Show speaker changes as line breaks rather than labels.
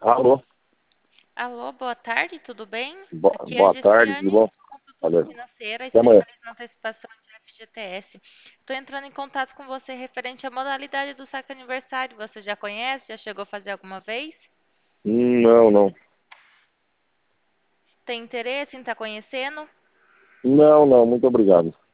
Alô,
Alô, boa tarde, tudo bem? Aqui é a
boa tarde, tudo
Gessiane,
bom?
consultora
Valeu.
financeira,
Até amanhã.
especialista na antecipação de FGTS. Estou entrando em contato com você referente à modalidade do saque aniversário. Você já conhece? Já chegou a fazer alguma vez?
Não, não.
Tem interesse em estar conhecendo?
Não, não, muito obrigado.